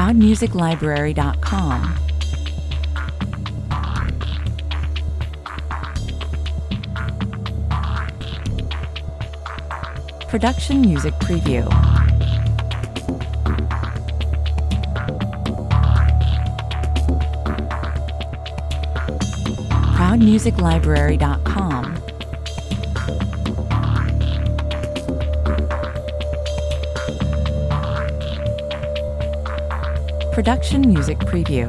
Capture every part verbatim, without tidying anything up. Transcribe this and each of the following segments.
proud music library dot com. Production Music Preview. proud music library dot com. Production Music Preview.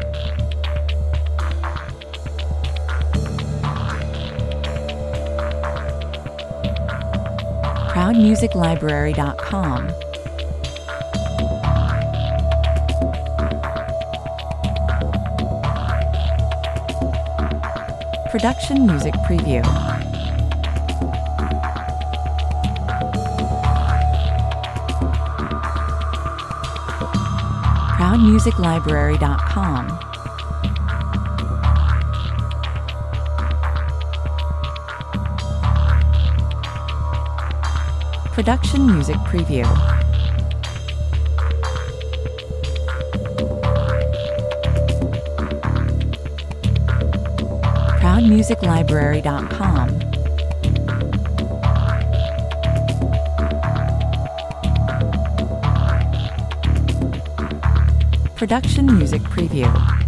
proud music library dot com. Production Music Preview. proud music library dot com. Production Music Preview. proud music library dot com. Production Music Preview.